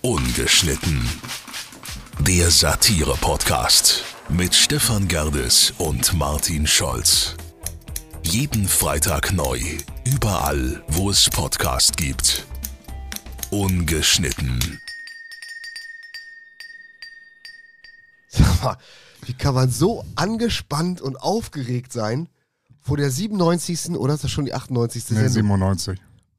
Ungeschnitten. Der Satire-Podcast mit Stefan Gerdes und Martin Scholz. Jeden Freitag neu, überall, wo es Podcast gibt. Ungeschnitten. Sag mal, wie kann man so angespannt und aufgeregt sein vor der 97. oder ist das schon die 98. Nee, Sendung? 97.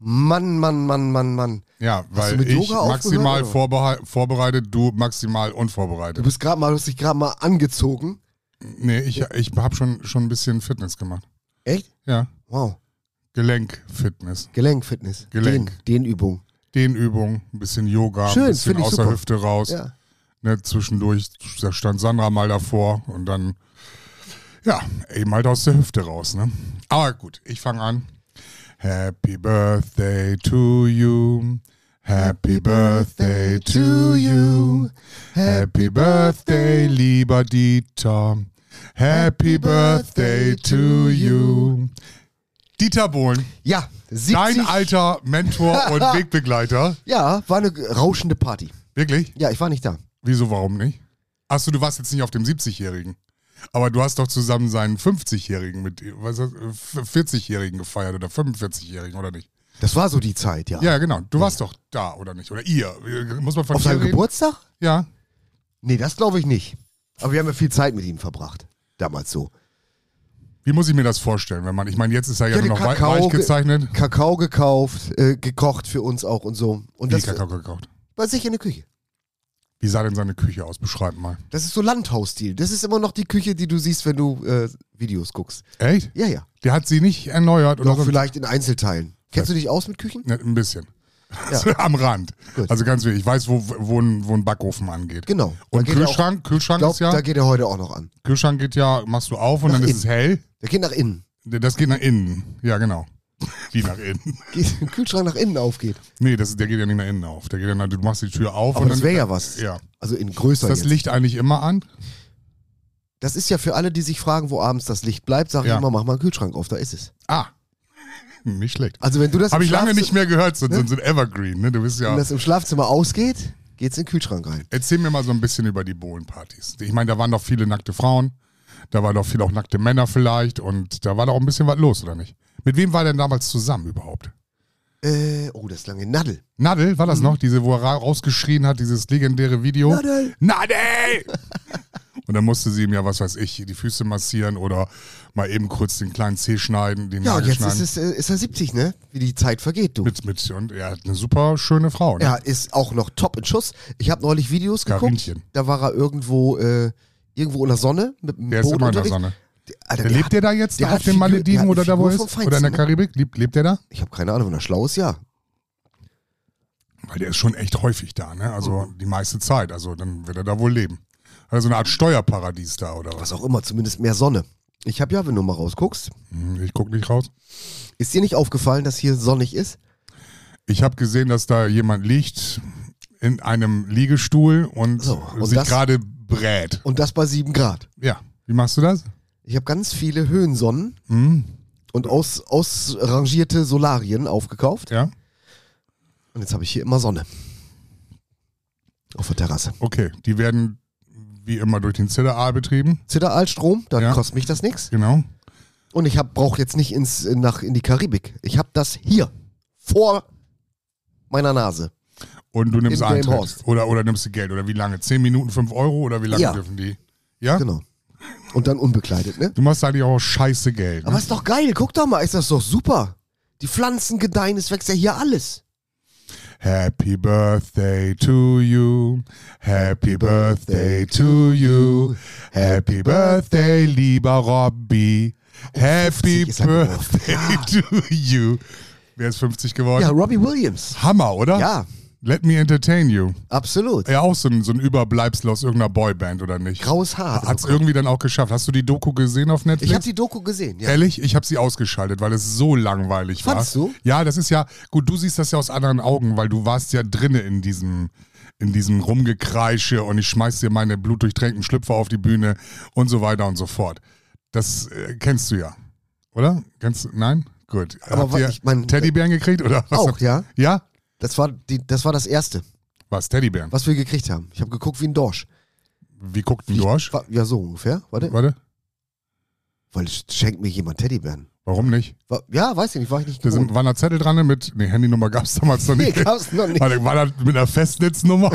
Mann. Ja, Hast du weil mit ich Yoga maximal aufgehört, vorbereitet, du maximal Du unvorbereitet. bist gerade mal, du hast dich gerade mal angezogen. Nee, ich habe schon ein bisschen Fitness gemacht. Echt? Ja, Wow. Gelenkfitness. Gelenkfitness. Gelenk. Dehnübung. Dehnübung, ein bisschen Yoga, Schön, ein bisschen find ich aus der super. Hüfte raus. Ja. Ne, zwischendurch, da stand Sandra mal davor und dann, ja, eben halt aus der Hüfte raus. Ne? Aber gut, ich fange an. Happy Birthday to you. Happy Birthday to you. Happy Birthday, lieber Dieter. Happy Birthday to you. Dieter Bohlen, Ja, 70. dein alter Mentor und Wegbegleiter. Ja, war eine rauschende Party. Wirklich? Ja, ich war nicht da. Wieso, warum nicht? Achso, du warst jetzt nicht auf dem 70-Jährigen. Aber du hast doch zusammen seinen 50-Jährigen mit, 40-Jährigen gefeiert oder 45-Jährigen, oder nicht? Das war so die Zeit, ja. Ja, genau. Du warst doch da, oder nicht? Oder ihr. Muss man von Auf dir seinem reden? Geburtstag? Ja. Nee, das glaube ich nicht. Aber wir haben ja viel Zeit mit ihm verbracht. Damals so. Wie muss ich mir das vorstellen, wenn man, ich meine, jetzt ist er ja den nur noch weich gezeichnet. Kakao gekauft, gekocht für uns auch und so. Und Wie das Kakao gekauft. bei sich in der Küche. Wie sah denn seine Küche aus? Beschreib mal. Das ist so Landhausstil. Das ist immer noch die Küche, die du siehst, wenn du Videos guckst. Echt? Ja. Der hat sie nicht erneuert oder Doch so? vielleicht in Einzelteilen. Kennst du dich aus mit Küchen? Ne, ein bisschen. Ja. Am Rand. Gut. Also ganz wenig. Ich weiß, wo ein Backofen angeht. Genau. Da Und geht er Kühlschrank? Auch, Kühlschrank glaub, ist ja. da geht er heute auch noch an. Kühlschrank geht ja, machst du auf und Nach dann ist innen. es hell. Der geht nach innen. Das geht nach innen. Ja, genau. Wie nach innen? Der Kühlschrank nach innen aufgeht. Nee, der geht ja nicht nach innen auf. Der geht ja du machst die Tür auf. Aber und das dann, wäre ja was. Ja. Also in größer Ist das jetzt. Licht eigentlich immer an? Das ist ja für alle, die sich fragen, wo abends das Licht bleibt, sage Ja. ich immer, mach mal einen Kühlschrank auf, da ist es. Ah. Nicht schlecht. Also wenn du das, Habe im ich lange Schlafzimmer- nicht mehr gehört, so ein Evergreen. Ne? Du bist wenn ja. das im Schlafzimmer ausgeht, geht's in den Kühlschrank rein. Erzähl mir mal so ein bisschen über die Bohlenpartys. Ich meine, da waren doch viele nackte Frauen. Da waren doch viele auch nackte Männer vielleicht. Und da war doch auch ein bisschen was los, oder nicht? Mit wem war er denn damals zusammen überhaupt? Oh, das ist lange Nadel. Nadel, war das noch? Diese, wo er rausgeschrien hat, dieses legendäre Video? Nadel! Nadel! Und dann musste sie ihm ja, was weiß ich, die Füße massieren oder mal eben kurz den kleinen Zeh schneiden, den Ja, und Nagel jetzt schneiden. ist er 70, ne? Wie die Zeit vergeht, du. Und er hat eine super schöne Frau. Ne? Er ist auch noch top in Schuss. Ich habe neulich Videos geguckt. Karinchen. Da war er irgendwo in der Sonne mit dem Der ist Boot immer in der unterwegs. Sonne. Alter, Lebt der da jetzt der da hat auf den Figur- der Malediven hat oder eine da, wo er Figur ist? vom Oder in der Feinsten, ne? Karibik? Lebt der da? Ich habe keine Ahnung, wenn er schlau ist, ja. Weil der ist schon echt häufig da, ne? Also die meiste Zeit. Also dann wird er da wohl leben. Also eine Art Steuerparadies da, oder was? Was auch immer, zumindest mehr Sonne. Ich habe ja, wenn du mal rausguckst, Ich guck nicht raus. ist dir nicht aufgefallen, dass hier sonnig ist? Ich habe gesehen, dass da jemand liegt in einem Liegestuhl und, So, und sich das- gerade brät. Und das bei 7 Grad. Ja. Wie machst du das? Ich habe ganz viele Höhensonnen Hm? und ausrangierte Solarien aufgekauft. Ja? Und jetzt habe ich hier immer Sonne. Auf der Terrasse. Okay. Die werden wie immer durch den Zitteraal betrieben. Zitteralstrom, dann Ja. kostet mich das nichts. Genau. Und ich brauche jetzt nicht in die Karibik. Ich habe das hier, vor meiner Nase. Und du nimmst In Eintritt. Delmenhorst. Oder nimmst du Geld. Oder wie lange? 10 Minuten, 5 Euro? Oder wie lange Ja. dürfen die? Ja? Genau. Und dann unbekleidet, ne? Du machst eigentlich auch scheiße Geld. Ne? Aber ist doch geil, guck doch mal, ist das doch super. Die Pflanzen gedeihen, es wächst ja hier alles. Happy Birthday to you. Happy Birthday to you. Happy Birthday, lieber Robby. Happy 50 ist er geworden. Birthday to you. Wer ist 50 geworden? Ja, Robbie Williams. Hammer, oder? Ja, Let me entertain you. absolut. Ja, auch so ein Überbleibsel aus irgendeiner Boyband, oder nicht? Graues Haar. Hat's irgendwie dann auch geschafft. Hast du die Doku gesehen auf Netflix? Ich habe die Doku gesehen, ja. Ehrlich, ich habe sie ausgeschaltet, weil es so langweilig war. Fandst du? Ja, das ist ja, gut, du siehst das ja aus anderen Augen, weil du warst ja drinne in diesem Rumgekreische und ich schmeiß dir meine blutdurchtränkten Schlüpfer auf die Bühne und so weiter und so fort. Das kennst du ja, oder? Nein? Gut. Aber Habt ihr ich mein, Teddybären gekriegt oder was? Auch, ja. Ja? Das war das Erste. Was, Teddybären? Was wir gekriegt haben. Ich habe geguckt wie ein Dorsch. Wie guckt ein Dorsch? Ja, so ungefähr. Warte. Weil schenkt mir jemand Teddybären. Warum nicht? Ja, weiß ich nicht, war ich nicht Da gewohnt. war da Zettel dran mit, Handynummer gab es damals noch Nee, nicht. gab's noch nicht. War das mit einer Festnetznummer?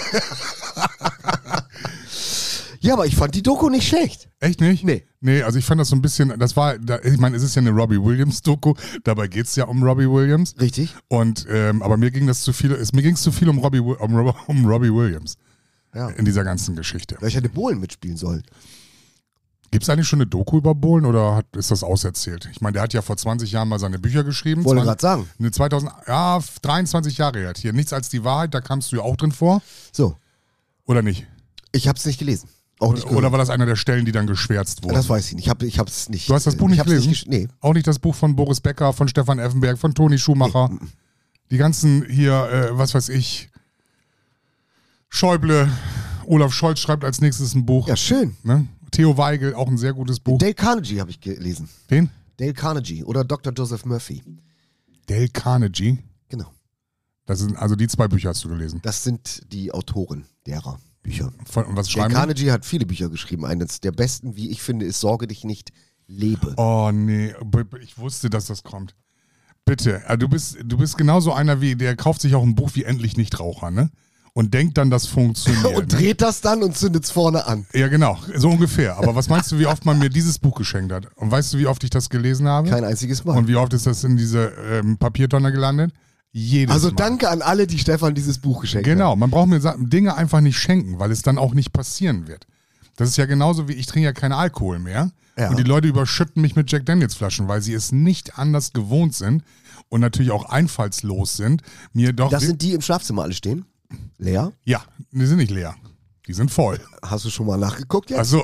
Ja, aber ich fand die Doku nicht schlecht. Echt nicht? Nee. Nee, also ich fand das so ein bisschen, ich meine, es ist ja eine Robbie Williams-Doku, dabei geht es ja um Robbie Williams. Richtig? Und, aber mir ging es zu viel um Robbie Williams Ja. in dieser ganzen Geschichte. Weil ich hätte Bohlen mitspielen sollen. Gibt es eigentlich schon eine Doku über Bohlen oder ist das auserzählt? Ich meine, der hat ja vor 20 Jahren mal seine Bücher geschrieben. Wollte gerade sagen. 23 Jahre her. Hier, Nichts als die Wahrheit, da kamst du ja auch drin vor. So, Oder nicht? ich habe es nicht gelesen. Auch nicht gehört. Oder war das einer der Stellen, die dann geschwärzt wurden? Das weiß ich nicht. Ich hab's nicht. Du hast das Buch nicht gelesen? Nee. Auch nicht das Buch von Boris Becker, von Stefan Effenberg, von Toni Schumacher. Nee. Die ganzen hier, was weiß ich, Schäuble, Olaf Scholz schreibt als nächstes ein Buch. Ja, schön. Ne? Theo Weigel, auch ein sehr gutes Buch. Dale Carnegie habe ich gelesen. Den? Dale Carnegie oder Dr. Joseph Murphy. Dale Carnegie. Genau. Das sind, also die 2 Bücher hast du gelesen. Das sind die Autoren derer Bücher. Und was Dale schreiben die? Carnegie hat viele Bücher geschrieben. Eines der besten, wie ich finde, ist Sorge dich nicht, lebe. Oh nee, ich wusste, dass das kommt. Bitte, du bist genauso einer wie, der kauft sich auch ein Buch wie Endlich Nichtraucher, ne? Und denkt dann, das funktioniert. Und ne? dreht das dann und zündet es vorne an. Ja, genau, so ungefähr. Aber was meinst du, wie oft man mir dieses Buch geschenkt hat? Und weißt du, wie oft ich das gelesen habe? Kein einziges Mal. Und wie oft ist das in diese Papiertonne gelandet? Jedes Also Mal. danke an alle, die Stefan dieses Buch geschenkt haben. Genau, man braucht mir Dinge einfach nicht schenken, weil es dann auch nicht passieren wird. Das ist ja genauso wie, ich trinke ja keinen Alkohol mehr. Ja. Und die Leute überschütten mich mit Jack Daniels Flaschen, weil sie es nicht anders gewohnt sind und natürlich auch einfallslos sind. Das sind die im Schlafzimmer alle stehen? Leer? Ja, die sind nicht leer. Die sind voll. Hast du schon mal nachgeguckt jetzt? Also,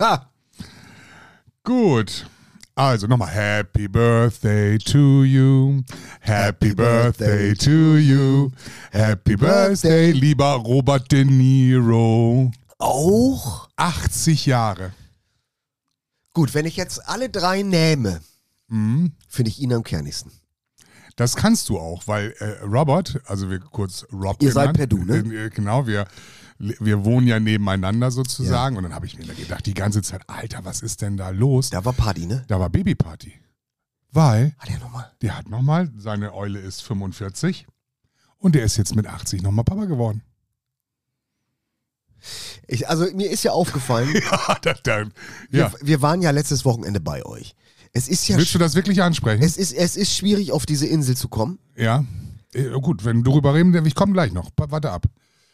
gut. Also nochmal, Happy Birthday to you, Happy Birthday to you, Happy Birthday, lieber Robert De Niro. Auch? 80 Jahre. Gut, wenn ich jetzt alle 3 nähme, finde ich ihn am kernigsten. Das kannst du auch, weil Robert, also wir kurz Rob Ihr seid genannt, per Du, ne? Genau, wir wohnen ja nebeneinander sozusagen. Und dann habe ich mir gedacht, die ganze Zeit, Alter, was ist denn da los? Da war Party, ne? Da war Babyparty. Weil Hat er nochmal? der hat nochmal, seine Eule ist 45 und der ist jetzt mit 80 nochmal Papa geworden. Also mir ist ja aufgefallen, Ja. wir waren ja letztes Wochenende bei euch. Es ist ja Willst du das wirklich ansprechen? es ist schwierig, auf diese Insel zu kommen. Ja. Gut, wenn du darüber reden, ich komme gleich noch. Warte ab.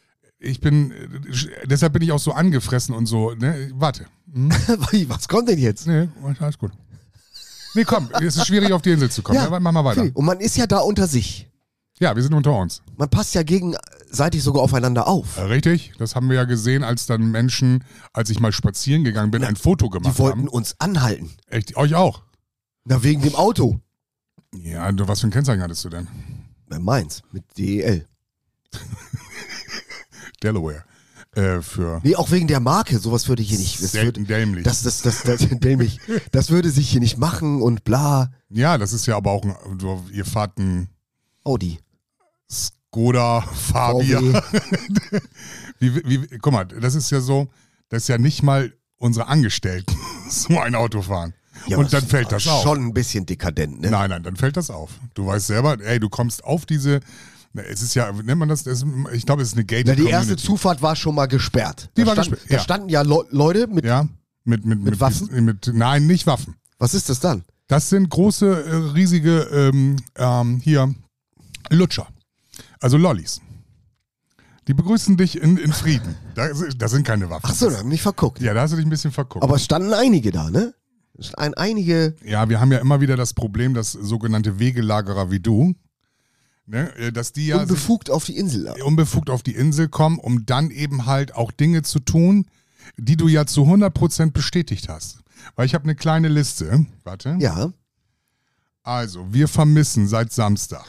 Deshalb bin ich auch so angefressen und so, ne? Warte. Was kommt denn jetzt? Nee, alles gut. Nee, komm, es ist schwierig, auf die Insel zu kommen. Ja, mach mal weiter. Okay. Und man ist ja da unter sich. Ja, wir sind unter uns. Man passt ja gegenseitig sogar aufeinander auf. Richtig, das haben wir ja gesehen, als dann Menschen, als ich mal spazieren gegangen bin, ein Foto gemacht Die wollten haben. uns anhalten. Echt, euch auch? Na, wegen dem Auto. Ja, was für ein Kennzeichen hattest du denn? Bei Mainz, mit DEL. Delaware. Für Nee, auch wegen der Marke. Sowas würde hier nicht. selten dämlich. Das dämlich. Das würde sich hier nicht machen und bla. Ja, das ist ja aber auch ihr fahrt ein Audi. Skoda Fabia. VW. Guck mal, das ist ja so, dass ja nicht mal unsere Angestellten so ein Auto fahren. Ja, und dann fällt das auf. Schon ein bisschen dekadent, ne? Nein, dann fällt das auf. Du weißt selber, ey, du kommst auf diese, es ist ja, nennt man das, ich glaube, es ist eine gated Na, die Community. erste Zufahrt war schon mal gesperrt. Die Da war stand- gesperrt, Da ja. standen ja Leute mit. Ja, mit Waffen? Nein, nicht Waffen. Was ist das dann? Das sind große, riesige, hier, Lutscher. Also Lollis. Die begrüßen dich in Frieden. Das sind keine Waffen. Ach so, da haben nicht verguckt. Ja, da hast du dich ein bisschen verguckt. Aber es standen einige da, ne? Es standen einige. Ja, wir haben ja immer wieder das Problem, dass sogenannte Wegelagerer wie du, ne, dass die ja Unbefugt auf die Insel. unbefugt auf die Insel kommen, um dann eben halt auch Dinge zu tun, die du ja zu 100% bestätigt hast. Weil ich habe eine kleine Liste. Warte. Ja. Also, wir vermissen seit Samstag.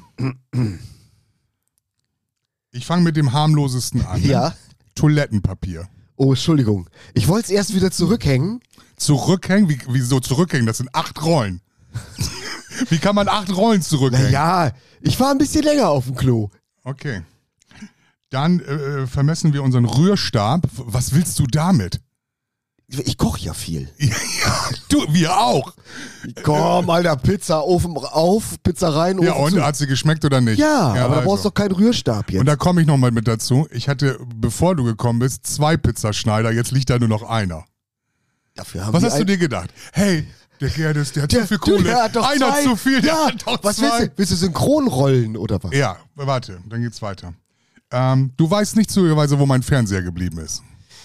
Ich fange mit dem harmlosesten an. Ne? Ja. Toilettenpapier. Oh, Entschuldigung. Ich wollte es erst wieder zurückhängen. Zurückhängen? Wieso zurückhängen? Das sind 8 Rollen. Wie kann man 8 Rollen zurückhängen? Naja, ich war ein bisschen länger auf dem Klo. Okay. Dann vermessen wir unseren Rührstab. Was willst du damit? Ich koche ja viel. Du, wir auch. Komm, Alter, Pizza, Ofen auf, Pizza rein, Ofen Ja, und zu. hat sie geschmeckt oder nicht? Ja, aber da brauchst du doch keinen Rührstab jetzt. Und da komme ich nochmal mit dazu. Ich hatte, bevor du gekommen bist, 2 Pizzaschneider. Jetzt liegt da nur noch einer. Dafür haben Was die hast du dir gedacht? Hey, der Gerdes, der hat zu viel Kohle. Der hat doch Einer 2. zu viel, der Ja, hat doch was 2. willst du? Willst du Synchronrollen oder was? Ja, warte, dann geht's weiter. Du weißt nicht zufälligerweise, wo mein Fernseher geblieben ist.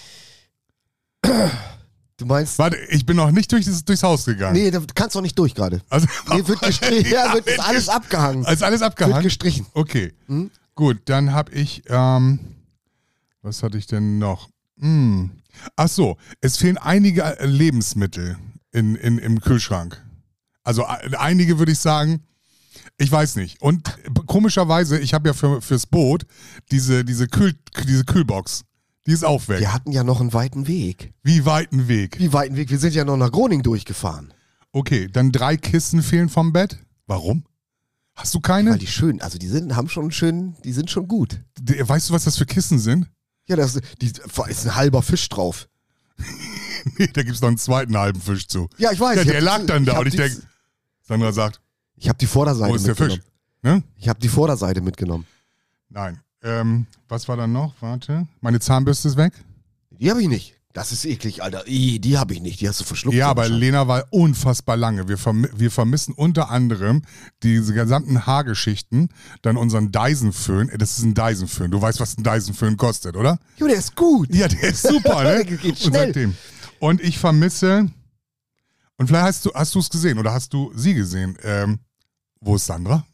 Du meinst... Warte, ich bin noch nicht durchs Haus gegangen. Nee, da kannst du doch nicht durch gerade. Also, Nee, wird gestrichen. Ja, ist alles abgehangen. ist alles abgehangen? Wird gestrichen. Okay, gut, dann habe ich, was hatte ich denn noch? Ach so, es fehlen einige Lebensmittel im Kühlschrank. Also einige würde ich sagen, ich weiß nicht. Und komischerweise, ich habe ja fürs Boot diese Kühlbox. Die ist auch weg. Wir hatten ja noch einen weiten Weg. Wie weiten Weg? Wie weiten Weg? Wir sind ja noch nach Groningen durchgefahren. Okay, dann 3 Kissen fehlen vom Bett. Warum? Hast du keine? Weil die schön, also die sind schon gut. Weißt du, was das für Kissen sind? Ja, da ist ein halber Fisch drauf. Nee, da gibt es noch einen zweiten halben Fisch zu. Ja, ich weiß. Ja, ich der lag dann da und ich denke, Sandra sagt, ich habe die Vorderseite wo ist der mitgenommen. Fisch? Ne? Ich habe die Vorderseite mitgenommen. Nein. Was war dann noch? Warte. Meine Zahnbürste ist weg. Die habe ich nicht. Das ist eklig, Alter. Die habe ich nicht. Die hast du verschluckt. Ja, aber Lena war unfassbar lange. Wir vermissen unter anderem diese gesamten Haargeschichten, dann unseren Dyson-Föhn. Das ist ein Dyson-Föhn. Du weißt, was ein Dyson-Föhn kostet, oder? Jo, der ist gut. Ja, der ist super, ne? Geht schnell. Und ich vermisse, und vielleicht hast du es gesehen oder hast du sie gesehen? Wo ist Sandra?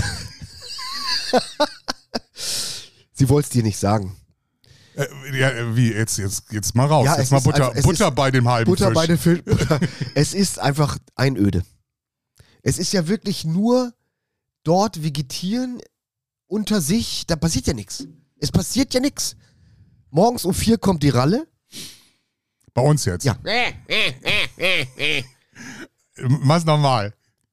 Sie wollte es dir nicht sagen. Wie, jetzt mal raus. Ja, jetzt mal Butter bei dem halben Butter Fisch. bei dem Fisch. Es ist einfach einöde. Es ist ja wirklich nur dort vegetieren unter sich. Da passiert ja nichts. Es passiert ja nichts. Morgens um 4 kommt die Ralle. Bei uns jetzt? Ja. Mach's nochmal.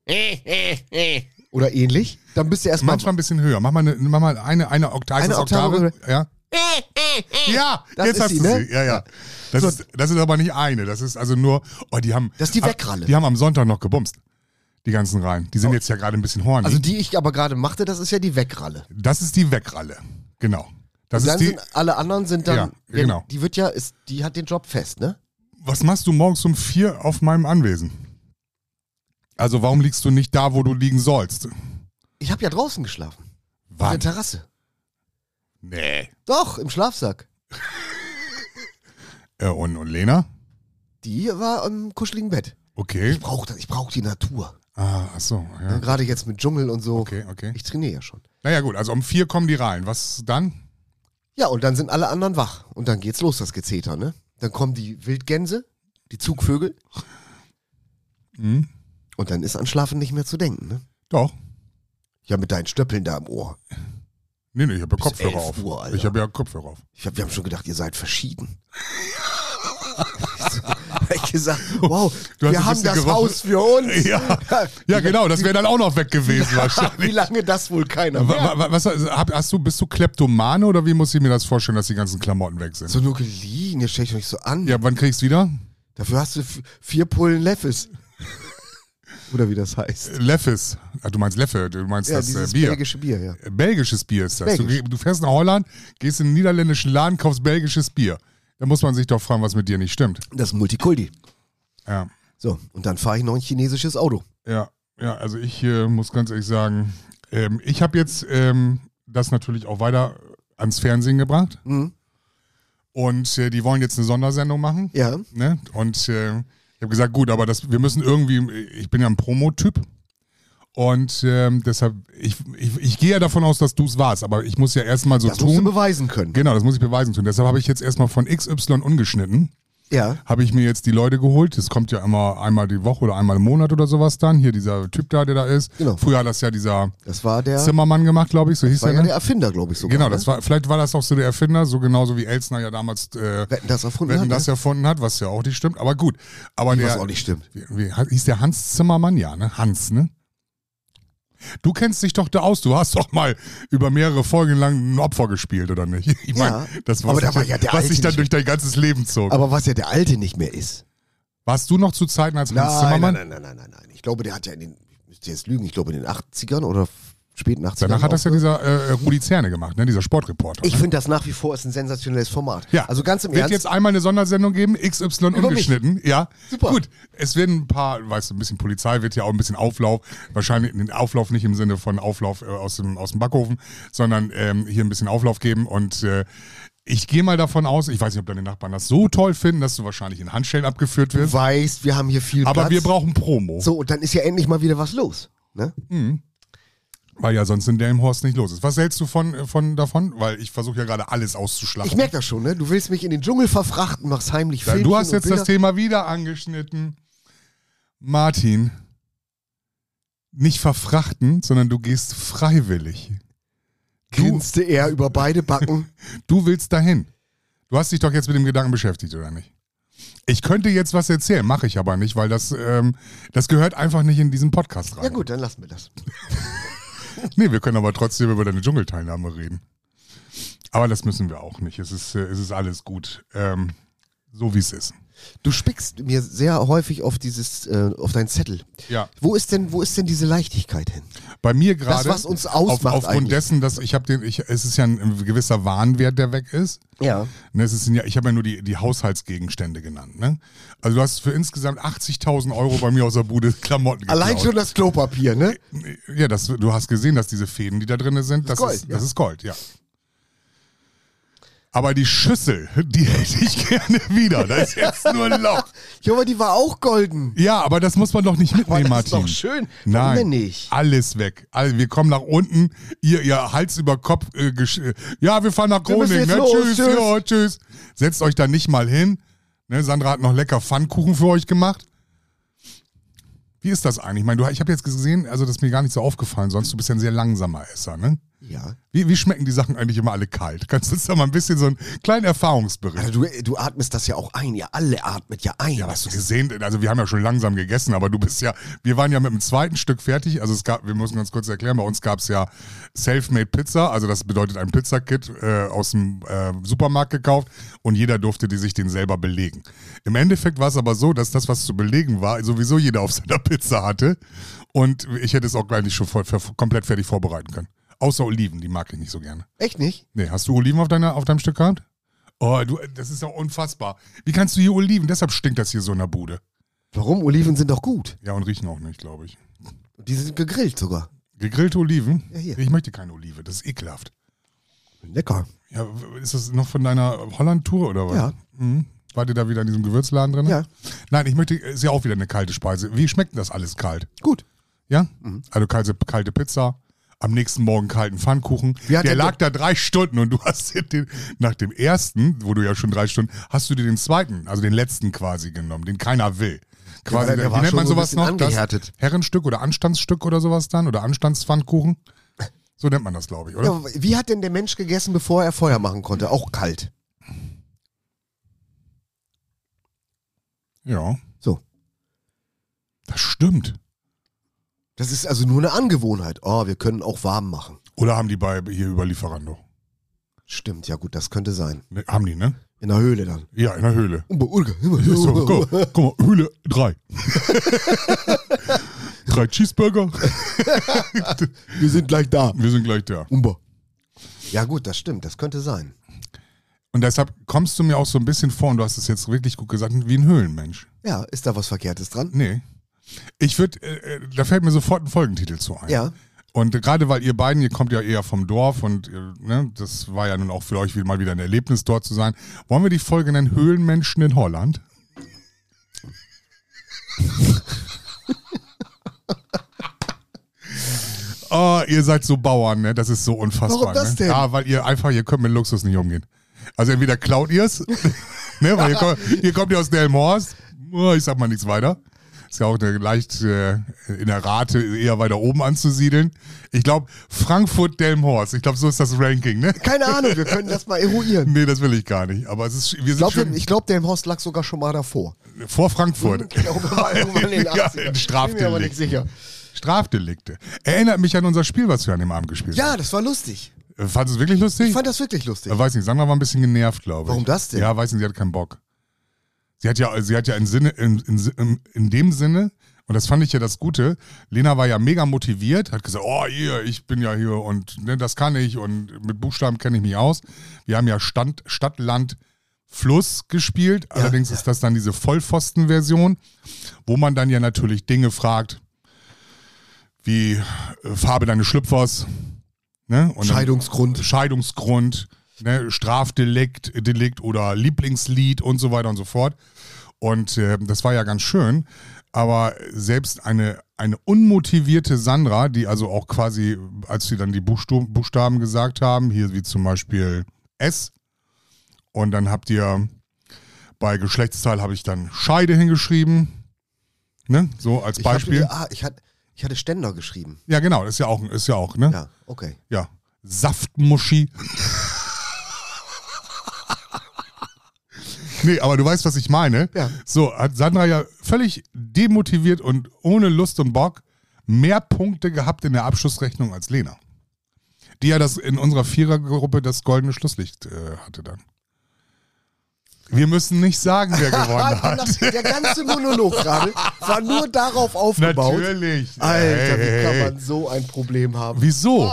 Oder ähnlich. Dann bist du erstmal. Manchmal ein bisschen höher. Mach mal eine Oktave. Eine Oktave. Ja. Ja, Das jetzt ist hast sie, du ne? sie. Ja. Das ist aber nicht eine. Das ist also nur, die haben. Das ist die Wegralle. Die haben am Sonntag noch gebumst. Die ganzen Reihen. Die sind jetzt ja gerade ein bisschen horny. Also die ich aber gerade machte, das ist ja die Wegralle. Das ist die Wegralle. Genau. Das Und ist dann die. sind alle anderen sind dann. Ja, genau. Die hat den Job fest, ne? Was machst du morgens um 4 auf meinem Anwesen? Also warum liegst du nicht da, wo du liegen sollst? Ich habe ja draußen geschlafen. Auf Wann? der Terrasse. Nee. Doch, im Schlafsack. Und Lena? Die war im kuscheligen Bett. Okay. Ich brauch die Natur. Ach so, ja. Gerade jetzt mit Dschungel und so. Okay. Ich trainiere ja schon. Naja gut, also um 4 kommen die rein. Was dann? Ja, und dann sind alle anderen wach. Und dann geht's los, das Gezeter, ne? Dann kommen die Wildgänse, die Zugvögel. Mhm. Und dann ist an Schlafen nicht mehr zu denken, ne? Doch. Ja, mit deinen Stöppeln da im Ohr. Nee, ich habe ja Bis Kopfhörer 11 auf. Uhr, Alter. Ich habe ja Kopfhörer auf. Wir haben schon gedacht, ihr seid verschieden. Ich gesagt, wow, Du hast wir ein haben bisschen das gerochen. Haus für uns. Ja, genau, das wäre dann auch noch weg gewesen Wie wahrscheinlich. lange das wohl keiner mehr? Bist du Kleptomane oder wie muss ich mir das vorstellen, dass die ganzen Klamotten weg sind? So nur geliehen, jetzt stell ich doch nicht so an. Ja, wann kriegst du wieder? Dafür hast du 4 Pullen Leffes. Oder wie das heißt. Leffes. Du meinst Leffe, du meinst Ja, das dieses Bier. belgische Bier, ja. Belgisches Bier ist das. Belgisch. Du fährst nach Holland, gehst in einen niederländischen Laden, kaufst belgisches Bier. Da muss man sich doch fragen, was mit dir nicht stimmt. Das ist Multikulti. Ja. So, und dann fahre ich noch ein chinesisches Auto. Ja, also ich muss ganz ehrlich sagen, ich habe jetzt das natürlich auch weiter ans Fernsehen gebracht. Mhm. Und die wollen jetzt eine Sondersendung machen. Ja. Ne? Und ich habe gesagt, gut, aber wir müssen irgendwie, ich bin ja ein Promo-Typ. Und deshalb, ich gehe ja davon aus, dass du es warst, aber ich muss ja erstmal so Das musst du tun. beweisen können. Genau, das muss ich beweisen tun. Deshalb habe ich jetzt erstmal von XY ungeschnitten. Ja. Habe ich mir jetzt die Leute geholt. Das kommt ja immer einmal die Woche oder einmal im Monat oder sowas dann. Hier dieser Typ da, der da ist. Genau. Früher hat das ja dieser Das war der, Zimmermann gemacht, glaube ich. So hieß war er. ja Ne? der Erfinder, glaube ich sogar. Genau, ne? vielleicht war das auch so der Erfinder, so genauso wie Elsner ja damals Wetten, das erfunden Wetten, hat, das ne? erfunden hat, was ja auch nicht stimmt. Aber gut. Aber Was der auch nicht stimmt. hieß der Hans Zimmermann? Ja, ne? Hans, ne? Du kennst dich doch da aus. Du hast doch mal über mehrere Folgen lang ein Opfer gespielt, oder nicht? Ich meine, das aber da war ja der was Alte sich dann nicht durch dein ganzes Leben zog. Aber was ja der Alte nicht mehr ist. Warst du noch zu Zeiten als Hans Zimmermann? Nein. Ich glaube, der hat ja ich müsste jetzt lügen, ich glaube in den 80ern oder späten 80ern. Danach hat das ja dieser Rudi Zerne gemacht, ne? Dieser Sportreporter. Ich finde das nach wie vor ist ein sensationelles Format. Ja. Also ganz im Wird Ernst. jetzt einmal eine Sondersendung geben, XY Über ungeschnitten. Ja, Super. Gut. Es werden ein paar, weißt du, ein bisschen Polizei wird ja auch ein bisschen Auflauf. Wahrscheinlich den Auflauf nicht im Sinne von Auflauf aus dem Backofen, sondern hier ein bisschen Auflauf geben. Und ich gehe mal davon aus, ich weiß nicht, ob deine Nachbarn das so toll finden, dass du wahrscheinlich in Handschellen abgeführt Du wirst. weißt, wir haben hier viel Aber Platz. wir brauchen Promo. So, und dann ist ja endlich mal wieder was los. Ne? Weil ja sonst in Delmenhorst nicht los ist. Was hältst du davon? Weil ich versuche ja gerade alles auszuschlachten. Ich merke das schon, ne? Du willst mich in den Dschungel verfrachten, machst heimlich Filmchen Du hast und jetzt Bilder. das Thema wieder angeschnitten. Martin, nicht verfrachten, sondern du gehst freiwillig. Grinste er über beide Backen. Du willst dahin. Du hast dich doch jetzt mit dem Gedanken beschäftigt, oder nicht? Ich könnte jetzt was erzählen, mache ich aber nicht, weil das gehört einfach nicht in diesen Podcast rein. Ja gut, dann lassen wir das. Nee, wir können aber trotzdem über deine Dschungelteilnahme reden. Aber das müssen wir auch nicht. Es ist alles gut, so wie es ist. Du spickst mir sehr häufig auf auf deinen Zettel. Ja. Wo ist denn diese Leichtigkeit hin? Bei mir gerade, was uns ausmacht aufgrund eigentlich. dessen, dass es ist ja ein gewisser Warenwert, der weg ist. Ja. Ne, ich habe ja nur die Haushaltsgegenstände genannt. Ne? Also du hast für insgesamt 80.000 Euro bei mir aus der Bude Klamotten geklaut. Allein schon das Klopapier, ne? Ja, du hast gesehen, dass diese Fäden, die da drin sind, das ist Gold, ja. Aber die Schüssel, die hätte ich gerne wieder. Da ist jetzt nur ein Loch. Ja, aber die war auch golden. Ja, aber das muss man doch nicht mitnehmen, Aber das Martin. ist doch schön. Warum Nein, denn nicht? alles weg. Wir kommen nach unten, ihr Hals über Kopf. Ja, wir fahren nach Wir müssen Groningen. jetzt Ne? los, Tschüss, ja, tschüss. Setzt euch da nicht mal hin. Ne? Sandra hat noch lecker Pfannkuchen für euch gemacht. Wie ist das eigentlich? Ich meine, ich habe jetzt gesehen, also das ist mir gar nicht so aufgefallen, sonst du bist ja ein sehr langsamer Esser, ne? Ja. Wie schmecken die Sachen eigentlich immer alle kalt? Kannst du uns da mal ein bisschen so einen kleinen Erfahrungsbericht? Also du atmest das ja auch ein. Ihr alle atmet ja ein. Ja, hast du gesehen? Also wir haben ja schon langsam gegessen, aber wir waren ja mit dem zweiten Stück fertig. Also wir müssen ganz kurz erklären, bei uns gab es ja Selfmade Pizza, also das bedeutet ein Pizzakit aus dem Supermarkt gekauft und jeder durfte sich den selber belegen. Im Endeffekt war es aber so, dass das, was zu belegen war, sowieso jeder auf seiner Pizza hatte und ich hätte es auch gleich nicht schon komplett fertig vorbereiten können. Außer Oliven, die mag ich nicht so gerne. Echt nicht? Nee, hast du Oliven auf deinem Stück gehabt? Oh, das ist ja unfassbar. Wie kannst du hier Oliven? Deshalb stinkt das hier so in der Bude. Warum? Oliven sind doch gut. Ja, und riechen auch nicht, glaube ich. Und die sind gegrillt sogar. Gegrillte Oliven? Ja, hier. Ich möchte keine Olive, das ist ekelhaft. Lecker. Ja, ist das noch von deiner Holland-Tour oder was? Ja. Mhm. Wart ihr da wieder in diesem Gewürzladen drin? Ja. Nein, ist ja auch wieder eine kalte Speise. Wie schmeckt denn das alles kalt? Gut. Ja? Also kalte Pizza, am nächsten Morgen kalten Pfannkuchen. Der lag da 3 Stunden und du hast nach dem ersten, wo du ja schon 3 Stunden, hast du dir den zweiten, also den letzten quasi genommen, den keiner will. Quasi, Ja, der wie war nennt schon man so ein sowas bisschen noch? angehärtet. Das Herrenstück oder Anstandsstück oder sowas dann? Oder Anstandspfannkuchen? So nennt man das, glaube ich, oder? Ja, wie hat denn der Mensch gegessen, bevor er Feuer machen konnte? Auch kalt. Ja. So. Das stimmt. Das ist also nur eine Angewohnheit. Oh, wir können auch warm machen. Oder haben die hier über Lieferando? Stimmt, ja gut, das könnte sein. Ne, haben die, ne? In der Höhle dann. Ja, in der Höhle. So, So, guck mal, Höhle 3. 3 Cheeseburger. wir sind gleich da. Wir sind gleich da. Ja gut, das stimmt, das könnte sein. Und deshalb kommst du mir auch so ein bisschen vor, und du hast es jetzt wirklich gut gesagt, wie ein Höhlenmensch. Ja, ist da was Verkehrtes dran? Nee. Da fällt mir sofort ein Folgentitel zu ein. Ja. Und gerade weil ihr kommt ja eher vom Dorf und ne, das war ja nun auch für euch mal wieder ein Erlebnis, dort zu sein. Wollen wir die Folge nennen Höhlenmenschen in Holland? Oh, ihr seid so Bauern, ne? Das ist so unfassbar. Warum das denn? Ja, weil ihr könnt mit Luxus nicht umgehen. Also entweder klaut ihr es, ne? Weil ihr kommt ja aus Delmenhorst. Ich sag mal nichts weiter. Ist ja auch leicht in der Rate eher weiter oben anzusiedeln. Ich glaube, Frankfurt-Delmenhorst. Ich glaube, so ist das Ranking, ne? Keine Ahnung, wir können das mal eruieren. Nee, das will ich gar nicht. Aber Ich glaube, der Horst lag sogar schon mal davor. vor Frankfurt. Ich glaube mal, irgendwann in den 80ern. Ja, in Bin mir aber nicht Strafdelikt. sicher. Strafdelikte. Erinnert mich an unser Spiel, was wir an dem Abend gespielt haben. Ja, das war lustig. Fandest du es wirklich lustig? Ich fand das wirklich lustig. Weiß nicht, Sandra war ein bisschen genervt, glaube ich. Warum das denn? Ja, weiß nicht, sie hat keinen Bock. Sie hat ja in dem Sinne, und das fand ich ja das Gute, Lena war ja mega motiviert, hat gesagt, oh hier, ich bin ja hier und ne, das kann ich und mit Buchstaben kenne ich mich aus. Wir haben ja Stadt, Land, Fluss gespielt, allerdings ist das dann diese Vollpfosten-Version, wo man dann ja natürlich Dinge fragt, wie Farbe deines Schlüpfers, ne? Und Scheidungsgrund, ne? Strafdelikt oder Lieblingslied und so weiter und so fort. Und das war ja ganz schön, aber selbst eine unmotivierte Sandra, die also auch quasi, als sie dann die Buchstaben gesagt haben, hier wie zum Beispiel S, und dann habt ihr bei Geschlechtsteil habe ich dann Scheide hingeschrieben, ne? So als Beispiel. Ich hatte Ständer geschrieben. Ja, genau, ist ja auch, ne? Ja, okay. Ja, Saftmuschi. Nee, aber du weißt, was ich meine. Ja. So, hat Sandra ja völlig demotiviert und ohne Lust und Bock mehr Punkte gehabt in der Abschlussrechnung als Lena. Die ja das in unserer Vierergruppe das goldene Schlusslicht hatte dann. Wir müssen nicht sagen, wer gewonnen hat. Der ganze Monolog gerade war nur darauf aufgebaut. Natürlich. Alter, wie kann man so ein Problem haben? Wieso?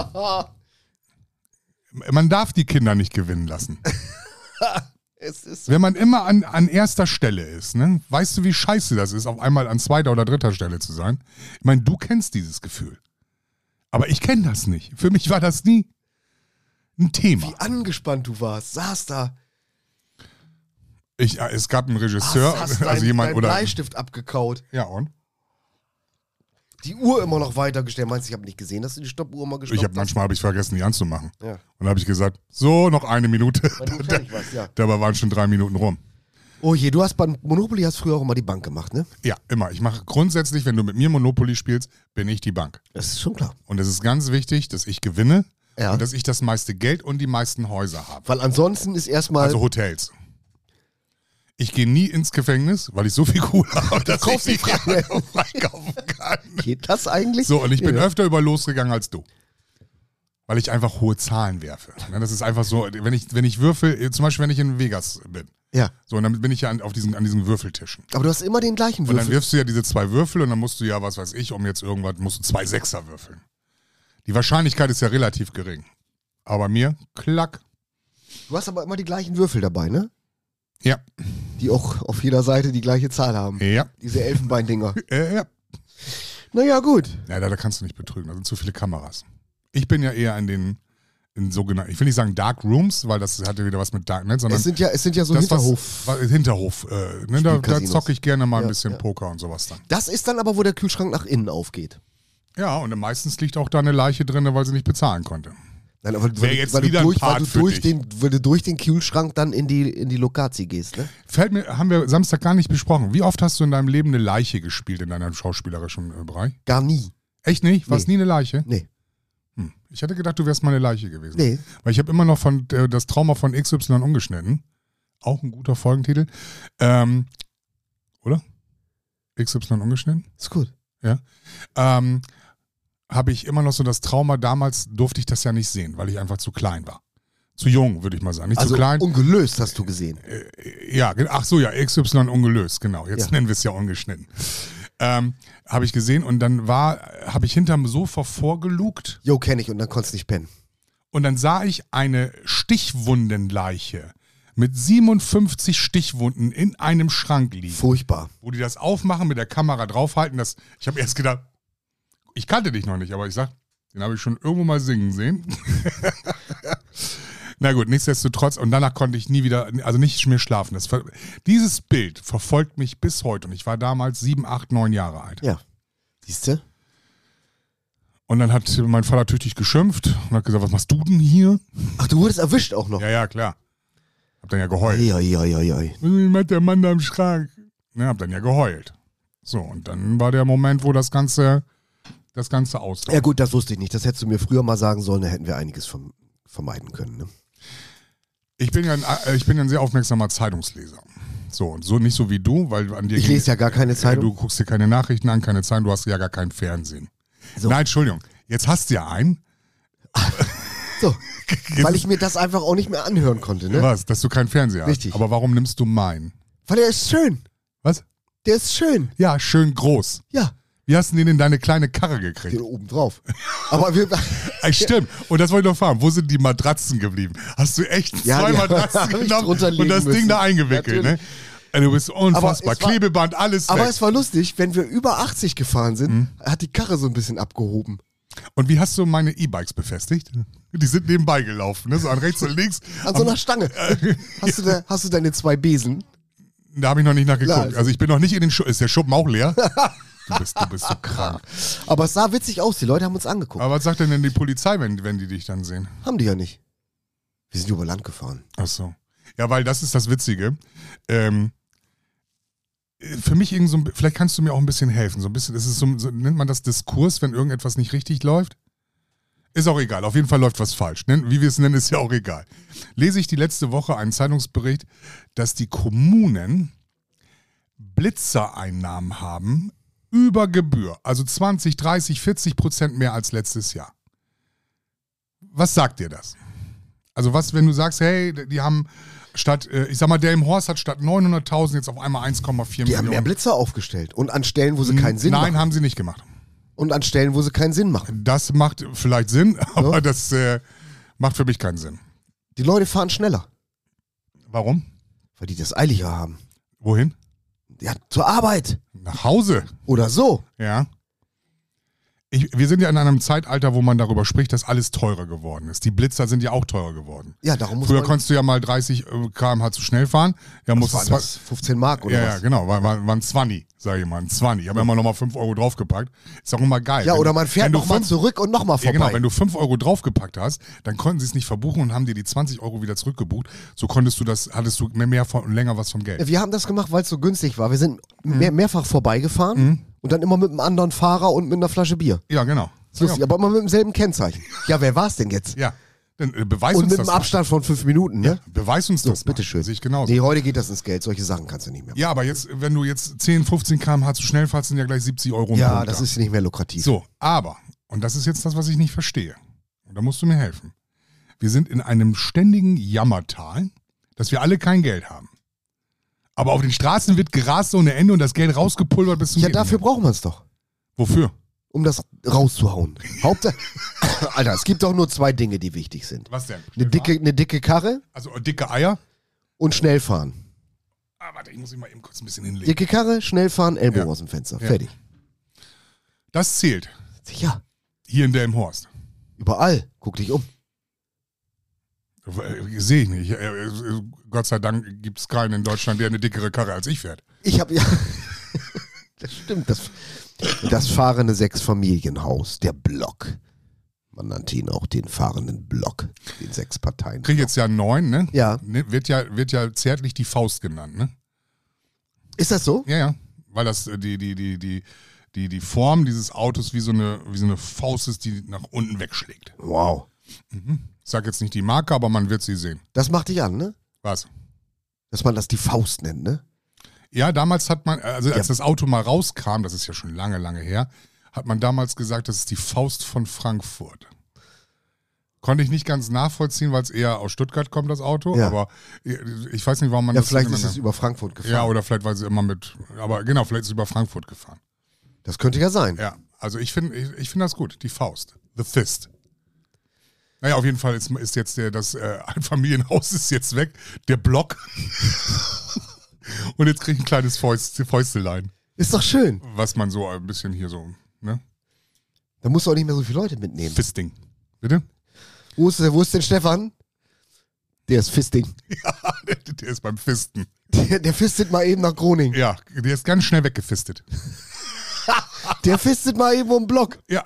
Man darf die Kinder nicht gewinnen lassen. Es ist so. Wenn man immer an erster Stelle ist, ne? Weißt du, wie scheiße das ist, auf einmal an zweiter oder dritter Stelle zu sein? Ich meine, du kennst dieses Gefühl. Aber ich kenne das nicht. Für mich war das nie ein Thema. Wie angespannt du warst. Saß da. Es gab einen Regisseur, Hast deinen Bleistift abgekaut. Ja, und? Die Uhr immer noch weitergestellt. Meinst du, ich habe nicht gesehen, dass du die Stoppuhr mal gestoppt hast? Manchmal habe ich vergessen, die anzumachen. Ja. Und dann habe ich gesagt, so, noch eine Minute. Weil du fertig warst, ja. Dabei waren schon 3 Minuten rum. Oh je, du hast bei Monopoly früher auch immer die Bank gemacht, ne? Ja, immer. Ich mache grundsätzlich, wenn du mit mir Monopoly spielst, bin ich die Bank. Das ist schon klar. Und es ist ganz wichtig, dass ich gewinne Ja. und dass ich das meiste Geld und die meisten Häuser habe. Weil ansonsten ist erstmal. Also Hotels. Ich gehe nie ins Gefängnis, weil ich so viel Kohle habe, dass ich die freikaufen kann. Geht das eigentlich? So, und ich bin Ja. öfter über losgegangen als du. Weil ich einfach hohe Zahlen werfe. Das ist einfach so, wenn ich würfel, zum Beispiel wenn ich in Vegas bin. Ja. So, und dann bin ich ja an diesen Würfeltischen. Aber du hast immer den gleichen Und Würfel. dann wirfst du ja diese 2 Würfel und dann musst du ja, was weiß ich, um jetzt irgendwas, musst du 2 Sechser würfeln. Die Wahrscheinlichkeit ist ja relativ gering. Aber bei mir, klack. Du hast aber immer die gleichen Würfel dabei, ne? Ja. Die auch auf jeder Seite die gleiche Zahl haben. Ja. Diese Elfenbeindinger. Ja. Naja, gut. Ja, da kannst du nicht betrügen, da sind zu viele Kameras. Ich bin ja eher in sogenannten, ich will nicht sagen Dark Rooms, weil das hatte wieder was mit Darknet, sondern Es sind ja so das, Hinterhof. Ne, da Spielcasinos. zocke ich gerne mal ein Ja, bisschen ja. Poker und sowas dann. Das ist dann aber, wo der Kühlschrank nach innen aufgeht. Ja, und meistens liegt auch da eine Leiche drin, weil sie nicht bezahlen konnte. Nein, aber Wäre jetzt wieder ein Part für dich. weil du durch den Kühlschrank dann in die Lokazi gehst, ne? Haben wir Samstag gar nicht besprochen. Wie oft hast du in deinem Leben eine Leiche gespielt in deinem schauspielerischen Bereich? Gar nie. Echt nicht? Warst nie eine Leiche? Nee. Ich hätte gedacht, du wärst mal eine Leiche gewesen. Nee. Weil ich habe immer noch das Trauma von XY ungeschnitten. Auch ein guter Folgentitel. Oder? XY ungeschnitten? Ist gut. Ja. Habe ich immer noch so das Trauma, damals durfte ich das ja nicht sehen, weil ich einfach zu klein war. Zu jung, würde ich mal sagen. Nicht Also zu klein. ungelöst hast du gesehen. Ja, ach so, ja, XY ungelöst, genau. Jetzt nennen wir es ja ungeschnitten. Habe ich gesehen und dann habe ich hinterm Sofa vorgelugt Jo, kenne ich und dann konntest du nicht pennen. und dann sah ich eine Stichwundenleiche mit 57 Stichwunden in einem Schrank liegen. Furchtbar. Wo die das aufmachen, mit der Kamera draufhalten. Ich habe erst gedacht, ich kannte dich noch nicht, aber ich sag, den habe ich schon irgendwo mal singen sehen. Na gut, nichtsdestotrotz. Und danach konnte ich nie wieder, also nicht mehr schlafen. Dieses Bild verfolgt mich bis heute. Und ich war damals 7, 8, 9 Jahre alt. Ja. Siehst du? Und dann hat mein Vater tüchtig geschimpft und hat gesagt, was machst du denn hier? Ach, du wurdest erwischt auch noch. Ja, klar. Hab dann ja geheult. Ei. Was macht der Mann da im Schrank? Ja, hab dann ja geheult. So, und dann war der Moment, wo das Ganze aus. Ja gut, das wusste ich nicht. Das hättest du mir früher mal sagen sollen, da hätten wir einiges vermeiden können. Ne? Ich bin ja ein sehr aufmerksamer Zeitungsleser. So, und so nicht so wie du, weil an dir. Ich lese ja gar keine Zeitung. Du guckst dir keine Nachrichten an, keine Zeitung, du hast ja gar kein Fernsehen. So. Nein, Entschuldigung. Jetzt hast du ja einen. So, weil ich mir das einfach auch nicht mehr anhören konnte, ne? Was? Dass du keinen Fernseher Richtig. hast. Aber warum nimmst du meinen? Weil der ist schön. Was? Der ist schön. Ja, schön groß. Ja, Wie hast du den in deine kleine Karre gekriegt? den oben drauf. Aber wir, Stimmt. Und das wollte ich noch fragen. Wo sind die Matratzen geblieben? Hast du echt Ja, zwei die Matratzen hab ich genommen drunter und legen das Ding müssen. da eingewickelt, ne? Du bist unfassbar. Aber es war- Klebeband, alles aber weg. es war lustig, wenn wir über 80 gefahren sind, hat die Karre so ein bisschen abgehoben. Und wie hast du meine E-Bikes befestigt? Die sind nebenbei gelaufen, ne? So an rechts und links. An so einer Stange. Hast du deine 2 Besen? Da habe ich noch nicht nachgeguckt. Klar, Also ich bin noch nicht in den Schuppen. Ist der Schuppen auch leer? Du bist so krank. Aber es sah witzig aus, die Leute haben uns angeguckt. Aber was sagt denn die Polizei, wenn die dich dann sehen? Haben die ja nicht. Wir sind über Land gefahren. Ach so. Ja, weil das ist das Witzige. Für mich vielleicht kannst du mir auch ein bisschen helfen. So ein bisschen, das ist so nennt man das Diskurs, wenn irgendetwas nicht richtig läuft? Ist auch egal. Auf jeden Fall läuft was falsch. Wie wir es nennen, ist ja auch egal. Lese ich die letzte Woche einen Zeitungsbericht, dass die Kommunen Blitzereinnahmen haben über Gebühr. Also 20, 30, 40% mehr als letztes Jahr. Was sagt dir das? Also was, wenn du sagst, hey, die haben statt, ich sag mal, Delmenhorst hat statt 900.000 jetzt auf einmal 1,4 Die haben mehr Millionen. Blitzer aufgestellt. Und an Stellen, wo sie keinen Sinn Nein, machen. haben sie nicht gemacht. Und an Stellen, wo sie keinen Sinn machen. Das macht vielleicht Sinn, aber Ja. das macht für mich keinen Sinn. Die Leute fahren schneller, Warum? weil die das eiliger haben. Wohin? Ja, zur Arbeit. Nach Hause. Oder so. Ja. Wir sind ja in einem Zeitalter, wo man darüber spricht, dass alles teurer geworden ist. Die Blitzer sind ja auch teurer geworden. Ja, darum muss Früher man... konntest du ja mal 30 km/h zu schnell fahren. Ja, Was musstest war das? 15 Mark oder ja, was? genau, war ein 20, sag ich mal, ein 20. Ich habe immer nochmal 5 Euro draufgepackt. Ist auch immer geil. Ja, Wenn- oder man fährt wenn du nochmal 5 zurück und nochmal Ja, vorbei. genau, wenn du 5 Euro draufgepackt hast, dann konnten sie es nicht verbuchen und haben dir die 20 Euro wieder zurückgebucht. So hattest du länger was vom Geld. Wir haben das gemacht, weil es so günstig war. Wir sind mehrfach vorbeigefahren und dann immer mit einem anderen Fahrer und mit einer Flasche Bier. Ja, genau. Das ist lustig, aber immer mit demselben Kennzeichen. Ja, wer war es denn jetzt? Ja, dann beweis Und uns mit das einem Abstand von 5 Minuten, ne? mal. Beweis uns das mal. Bitteschön. Sehe ich genauso. Nee, heute geht das ins Geld. Solche Sachen kannst du nicht mehr machen. Ja, aber jetzt, wenn du jetzt 10, 15 km/h zu schnell fährst, sind ja gleich 70 Euro. Ja, Punkt das da. ist nicht mehr lukrativ. So, aber, und das ist jetzt das, was ich nicht verstehe. Und da musst du mir helfen. Wir sind in einem ständigen Jammertal, dass wir alle kein Geld haben. Aber auf den Straßen wird gerast ohne Ende und das Geld rausgepulvert bis zum Ja, Geht nicht dafür mehr. brauchen wir es doch. Wofür? Um das rauszuhauen. Hauptsache. Alter, es gibt doch nur 2 Dinge, die wichtig sind. Was denn? Eine dicke Karre Also dicke Eier? und schnell fahren. Ah, warte, ich muss mich mal eben kurz ein bisschen hinlegen. Dicke Karre, schnell fahren, Ellbogen Ja. aus dem Fenster. Ja. Fertig. Das zählt. Sicher. Hier in Delmenhorst. Überall. Guck dich um. Sehe ich nicht. Gott sei Dank gibt es keinen in Deutschland, der eine dickere Karre als ich fährt. Ich habe ja. Das stimmt. Das fahrende 6-Familienhaus, der Block. Man nannte ihn auch den fahrenden Block, den 6 Parteien. Krieg jetzt ja 9, ne? Ja. Ne, wird ja zärtlich die Faust genannt, ne? Ist das so? Ja, ja. Weil das die Form dieses Autos wie so eine Faust ist, die nach unten wegschlägt. Wow. Ich sag jetzt nicht die Marke, aber man wird sie sehen. Das macht dich an, ne? Was? Dass man das die Faust nennt, ne? Ja, damals hat man, also als Ja. das Auto mal rauskam, das ist ja schon lange, lange her, hat man damals gesagt, das ist die Faust von Frankfurt. Konnte ich nicht ganz nachvollziehen, weil es eher aus Stuttgart kommt, das Auto, Ja. aber ich weiß nicht, warum man Ja, das vielleicht so ist genannt es über Frankfurt gefahren. Ja, oder vielleicht, weil sie immer aber genau, vielleicht ist es über Frankfurt gefahren. Das könnte ja sein. Ja, also ich finde das gut, die Faust, the Fist. Naja, auf jeden Fall ist jetzt das Einfamilienhaus ist jetzt weg, der Block. Und jetzt kriege ich ein kleines Fäustelein, Ist doch schön. was man so ein bisschen hier so, ne? Da musst du auch nicht mehr so viele Leute mitnehmen. Fisting. Bitte? Wo ist denn Stefan? Der ist Fisting. Ja, der ist beim Fisten. Der fistet mal eben nach Groningen. Ja, der ist ganz schnell weggefistet. Der fistet mal eben um den Block. Ja.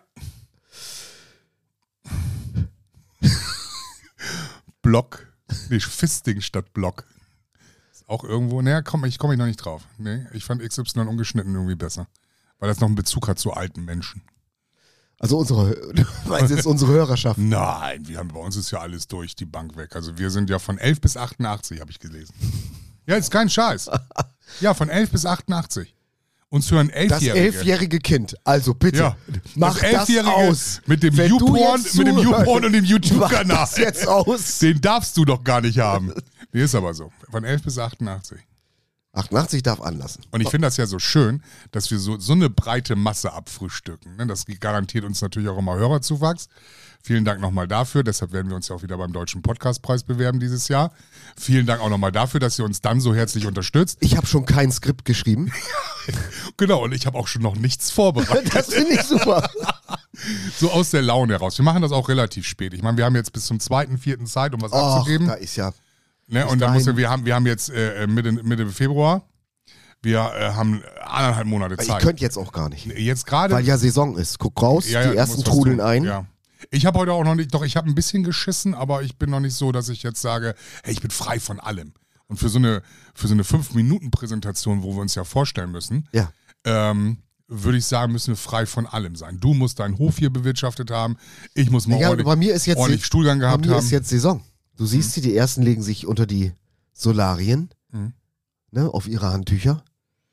Block. Nee, Fisting statt Block. Ist auch irgendwo. Naja, komme ich noch nicht drauf. Nee, ich fand XY ungeschnitten irgendwie besser. Weil das noch einen Bezug hat zu alten Menschen. Also du meinst jetzt unsere Hörerschaft. Nein, bei uns ist ja alles durch die Bank weg. Also wir sind ja von 11 bis 88, habe ich gelesen. Ja, ist kein Scheiß. Ja, von 11 bis 88. Uns hören Das Elfjährige. 11-jährige Kind. Also bitte, Ja, mach das Elfjährige aus. mit dem Wenn du YouPorn, jetzt mit dem zuhörst, YouPorn und dem YouTube-Kanal. Mach das jetzt aus. Den darfst du doch gar nicht haben. Nee, ist aber so. Von 11 bis 88. 88 darf anlassen. Und ich finde das ja so schön, dass wir so eine breite Masse abfrühstücken. Ne? Das garantiert uns natürlich auch immer Hörerzuwachs. Vielen Dank nochmal dafür. Deshalb werden wir uns ja auch wieder beim Deutschen Podcastpreis bewerben dieses Jahr. Vielen Dank auch nochmal dafür, dass ihr uns dann so herzlich unterstützt. Ich habe schon kein Skript geschrieben. Genau, und ich habe auch schon noch nichts vorbereitet. Das finde ich super. So aus der Laune heraus. Wir machen das auch relativ spät. Ich meine, wir haben jetzt bis zum 2.4. Zeit, um was Och, abzugeben. da ist ja. Ne? Und dann wir haben jetzt Mitte Februar. Wir haben 1,5 Monate Ich Zeit. könnte jetzt auch gar nicht. Jetzt gerade. Weil ja Saison ist. Guck raus, Ja, die du ersten musst was trudeln tun. ein. Ja. Ich habe heute auch noch nicht, doch ich habe ein bisschen geschissen, aber ich bin noch nicht so, dass ich jetzt sage, hey, ich bin frei von allem. Und für so eine 5-Minuten-Präsentation, wo wir uns ja vorstellen müssen, Ja. würde ich sagen, müssen wir frei von allem sein. Du musst deinen Hof hier bewirtschaftet haben, ich muss mal Ja, bei mir ist jetzt ordentlich Stuhlgang bei gehabt mir haben. ist jetzt Saison. Du siehst sie, die ersten legen sich unter die Solarien, ne, auf ihre Handtücher.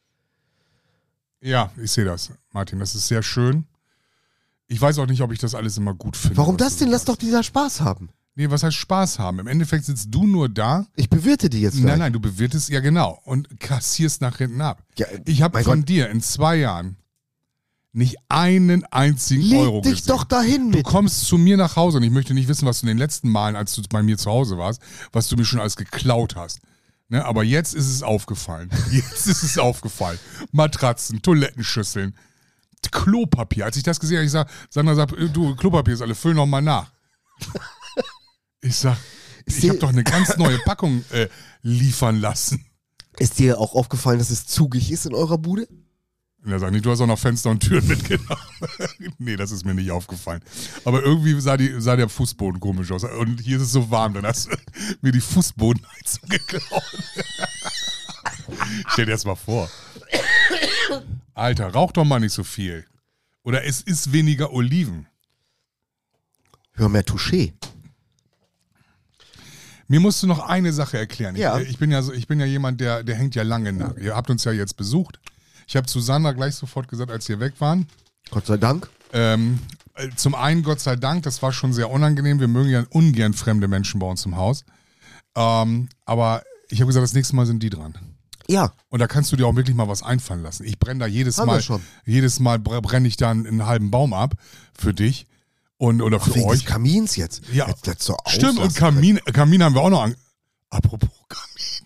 Ja, ich sehe das, Martin, das ist sehr schön. Ich weiß auch nicht, ob ich das alles immer gut finde. Warum was das du denn? Lass sagst. doch dieser Spaß haben. Nee, was heißt Spaß haben? Im Endeffekt sitzt du nur da. Ich bewirte die jetzt gleich. Nein, du bewirtest, ja genau, und kassierst nach hinten ab. Ja, Ich habe mein von Gott. dir in 2 Jahren nicht einen einzigen Leg Euro dich gesehen. doch dahin Du mit. kommst zu mir nach Hause und ich möchte nicht wissen, was du in den letzten Malen, als du bei mir zu Hause warst, was du mir schon alles geklaut hast. Ne, aber jetzt ist es aufgefallen. Jetzt ist es aufgefallen. Matratzen, Toilettenschüsseln, Klopapier. Als ich das gesehen habe, Sandra sagt, du, Klopapier ist alle, füll noch mal nach. Ich sag, ich habe doch eine ganz neue Packung liefern lassen. Ist dir auch aufgefallen, dass es zugig ist in eurer Bude? Und er sagt nicht, du hast auch noch Fenster und Türen mitgenommen. Nee, das ist mir nicht aufgefallen. Aber irgendwie sah der Fußboden komisch aus. Und hier ist es so warm, dann hast du mir die Fußbodenheizung geklaut. Stell dir das mal vor. Alter, rauch doch mal nicht so viel. Oder es ist weniger Oliven. Hör mehr Touché. Mir musst du noch eine Sache erklären. Ja. Ich bin ja jemand, der hängt ja lange nach. Ihr habt uns ja jetzt besucht. Ich habe zu Sandra gleich sofort gesagt, als wir weg waren. Gott sei Dank. Zum einen, Gott sei Dank, das war schon sehr unangenehm. Wir mögen ja ungern fremde Menschen bei uns im Haus. Aber ich habe gesagt, das nächste Mal sind die dran. Ja. Und da kannst du dir auch wirklich mal was einfallen lassen. Ich brenne da jedes Haben wir Mal. schon. Jedes Mal brenne ich dann einen halben Baum ab für dich oder für Wegen euch. des Kamins jetzt. Ja. Jetzt lässt du Stimmt, und auslassen. Kamin haben wir auch noch Apropos Kamin.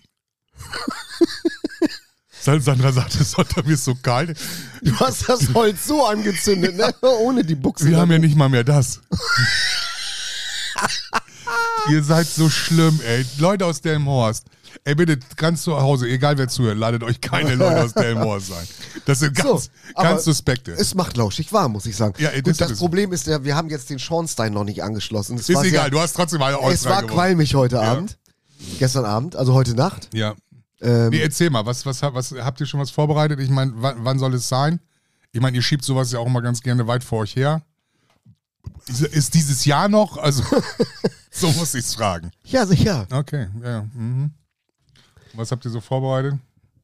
Sandra sagte, Sonntag, mir ist so kalt. Du hast das Holz so angezündet, ne? Ohne die Buchse. Wir haben ja nicht mal mehr das. Ihr seid so schlimm, ey. Leute aus Delmenhorst. Ey, bitte, ganz zu Hause, egal wer zuhört, ladet euch keine Leute aus Delmenhorst ein. Das sind ganz aber suspekte. Es macht lauschig warm, muss ich sagen. Ja, und das Problem ist ja, wir haben jetzt den Schornstein noch nicht angeschlossen. Es Ist war egal, du hast trotzdem eine Es war qualmig heute Abend. Gestern Abend, also heute Nacht. Ja. Nee, erzähl mal, was habt ihr schon was vorbereitet? Ich meine, wann soll es sein? Ich meine, ihr schiebt sowas ja auch immer ganz gerne weit vor euch her. Ist dieses Jahr noch? Also, so muss ich's fragen. Ja, sicher. Okay, ja. Mhm. Was habt ihr so vorbereitet?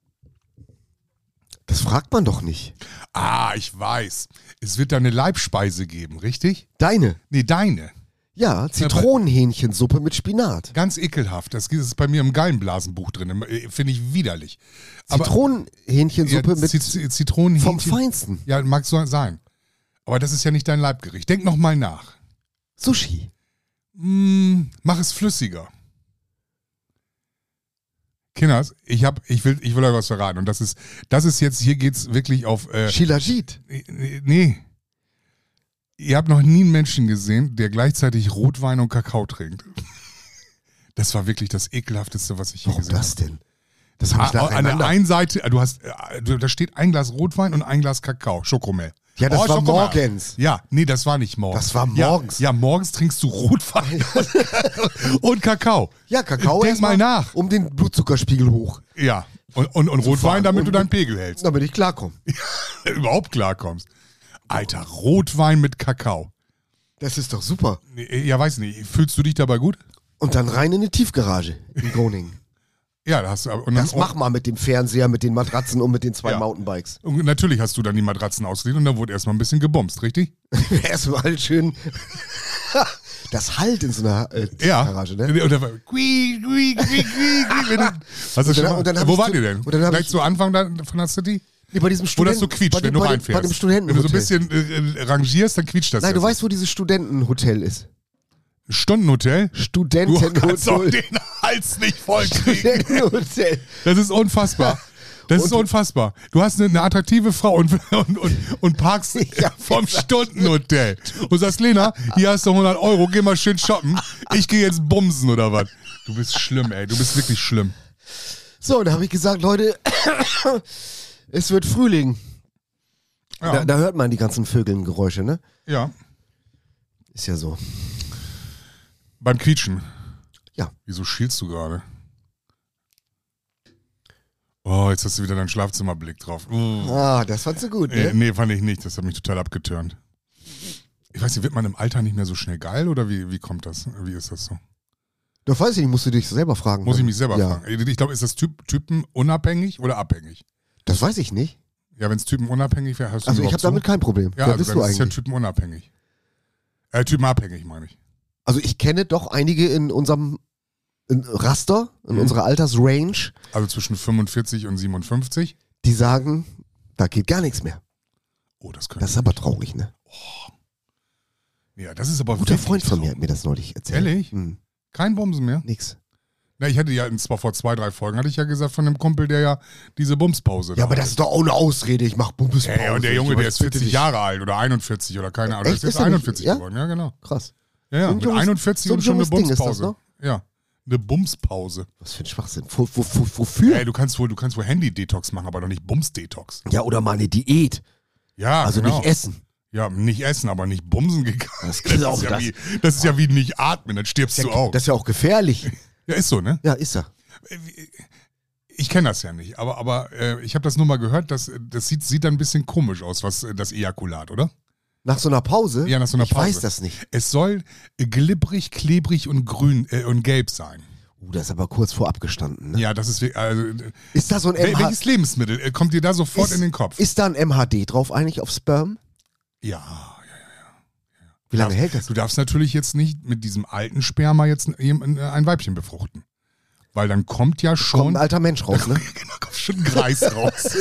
Das fragt man doch nicht. Ah, ich weiß. Es wird da eine Leibspeise geben, richtig? Deine? Nee, deine. Ja, Zitronenhähnchensuppe mit Spinat. Ganz ekelhaft. Das ist bei mir im Gallenblasenbuch drin. Finde ich widerlich. Aber Zitronenhähnchensuppe mit Zitronenhähnchen. vom Feinsten. Ja, mag so sein. Aber das ist ja nicht dein Leibgericht. Denk noch mal nach. Sushi. Mach es flüssiger. Kinders, ich will euch was verraten. Und das ist jetzt, hier geht's wirklich auf. Shilajit. Nee. Ihr habt noch nie einen Menschen gesehen, der gleichzeitig Rotwein und Kakao trinkt. Das war wirklich das Ekelhafteste, was ich je Warum gesehen habe. das denn? Das habe ich An der nacheinander. einen Seite, da steht ein Glas Rotwein und ein Glas Kakao, Schokomel. Ja, das war Schokomel. morgens. Ja, nee, das war nicht morgens. Das war morgens. Ja, morgens trinkst du Rotwein und Kakao. Ja, Kakao Denk erst mal nach. Um den Blutzuckerspiegel hoch. Ja, und Rotwein, fahren. damit Und- du deinen Pegel hältst. Damit ich klarkomme. Überhaupt klarkommst. Alter, Rotwein mit Kakao. Das ist doch super. Ja, weiß nicht. Fühlst du dich dabei gut? Und dann rein in die Tiefgarage in Groningen. Ja, da hast du aber. Das mach mal mit dem Fernseher, mit den Matratzen und mit den 2 Ja. Mountainbikes. Und natürlich hast du dann die Matratzen ausgeliehen und da wurde erstmal ein bisschen gebumst, richtig? Erstmal schön. Das halt in so einer Ja. Garage, ne? Und da war, Hast du schon mal, und dann hab wo ich wart zu- ihr denn? und dann hab Gleich ich- zu Anfang von der City? Nee, bei diesem Wo das so quietscht, wenn du bei reinfährst. dem Studentenhotel. Wenn du so ein bisschen rangierst, dann quietscht das. Nein, ja du so. weißt, wo dieses Studentenhotel ist. Stundenhotel? Du kannst auch Studentenhotel. den Hals nicht voll kriegen. Studentenhotel. Das ist unfassbar. Das ist unfassbar. Du hast eine attraktive Frau und parkst Ja, vom Stundenhotel. Und sagst, Lena, hier hast du 100 Euro, geh mal schön shoppen. Ich gehe jetzt bumsen oder was? Du bist schlimm, ey. Du bist wirklich schlimm. So, und da habe ich gesagt, Leute, es wird Frühling. Ja. Da hört man die ganzen Vögelngeräusche, ne? Ja. Ist ja so. Beim Quietschen. Ja. Wieso schielst du gerade? Oh, jetzt hast du wieder deinen Schlafzimmerblick drauf. Ah, das fandst du gut, ne? Nee, fand ich nicht. Das hat mich total abgeturnt. Ich weiß nicht, wird man im Alter nicht mehr so schnell geil oder wie kommt das? Wie ist das so? Das weiß ich nicht, musst du dich selber fragen. Muss ich mich selber Ja. fragen. Ich glaube, ist das typenunabhängig oder abhängig? Das weiß ich nicht. Ja, wenn es typenunabhängig wäre, hast du Also ich überhaupt habe damit kein Problem. Ja, Wer also bist dann du ist es ja eigentlich? typenunabhängig. Typenabhängig, meine ich. Also ich kenne doch einige in unserem Raster, in unserer Altersrange, Also zwischen 45 und 57. die sagen, da geht gar nichts mehr. Oh, das könnte. Das ist aber traurig, ne? Ja, das ist aber Ein guter wirklich Freund von mir traurig. hat mir das neulich erzählt. Ehrlich? Hm, Kein Bumsen mehr? nix. Na, ich hatte ja zwar vor 2-3 Folgen, hatte ich ja gesagt von dem Kumpel, der ja diese Bumspause Ja, aber das ist doch auch eine Ausrede. Ich mach Bumspause. Ja, und der Junge, der ist bitte 40 dich. Jahre alt oder 41 oder keine Ahnung. Der Echt? ist jetzt Ist er nicht? 41 Ja? geworden, ja, genau. Krass. Ja, ja, So ein mit junges- 41 so ein und schon eine junges Ding ist das, Bumspause. ne? Ja, eine Bumspause. Was für ein Schwachsinn. Wofür? Ey, du kannst wohl Handy-Detox machen, aber doch nicht Bums-Detox. Ja, oder mal eine Diät. Ja, Also genau. nicht essen. Ja, nicht essen, aber nicht bumsen gegangen. Das geht auch, Das ist ja wie nicht atmen, dann stirbst du auch. Das ist ja auch gefährlich. Ja, ist so, ne? Ja, ist er. Ich kenne das ja nicht, aber ich habe das nur mal gehört, das sieht dann ein bisschen komisch aus, was das Ejakulat, oder? Nach so einer Pause? Ja, nach so einer Ich Pause. weiß das nicht. Es soll glibberig, klebrig und grün und gelb sein. Das ist aber kurz vor abgestanden. Ne? Ja, das ist also, Ist da so ein welches Lebensmittel kommt dir da sofort in den Kopf? Ist da ein MHD drauf eigentlich auf Sperm? Ja. Wie lange hält das? Du darfst natürlich jetzt nicht mit diesem alten Sperma jetzt ein Weibchen befruchten. Weil dann kommt ja Kommt schon. ein alter Mensch raus, ne? Genau, kommt schon ein Greis raus.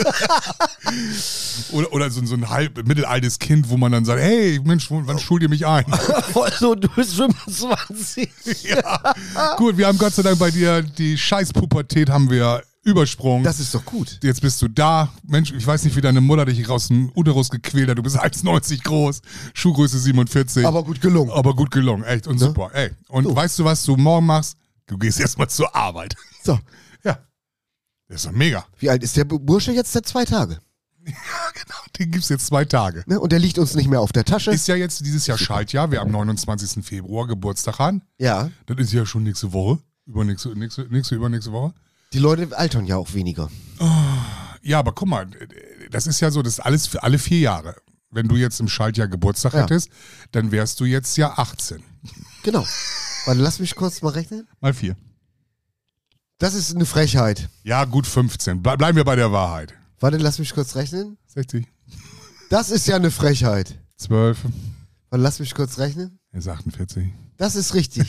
oder so ein halb mittelaltes Kind, wo man dann sagt, hey Mensch, wann schult ihr mich ein? Also, du bist 25. Ja, gut, wir haben Gott sei Dank bei dir die Scheißpubertät haben wir übersprungen. Das ist doch gut. Jetzt bist du da. Mensch, ich weiß nicht, wie deine Mutter dich aus dem Uterus gequält hat. Du bist 1,90 groß, Schuhgröße 47. Aber gut gelungen. Aber gut gelungen, echt und super. Ey, und weißt du, was du morgen machst? Du gehst erstmal zur Arbeit. So, Ja. Das ist doch mega. wie alt ist der Bursche jetzt? Seit 2 Tage. Ja, genau. Den gibt's jetzt 2 Tage. Ne? Und der liegt uns nicht mehr auf der Tasche. Ist ja jetzt dieses Jahr Schaltjahr. Wir haben am 29. Februar Geburtstag an. Ja. Das ist ja schon nächste Woche. Übernächste Woche. Die Leute altern ja auch weniger. Ja, aber guck mal, das ist ja so, das ist alles für alle 4 Jahre. Wenn du jetzt im Schaltjahr Geburtstag Ja. hättest, dann wärst du jetzt ja 18. Genau. Warte, lass mich kurz mal rechnen. Mal 4. Das ist eine Frechheit. Ja, gut 15. Bleiben wir bei der Wahrheit. Warte, lass mich kurz rechnen. 60. Das ist ja eine Frechheit. 12. Warte, lass mich kurz rechnen. Ist 48. Das ist richtig.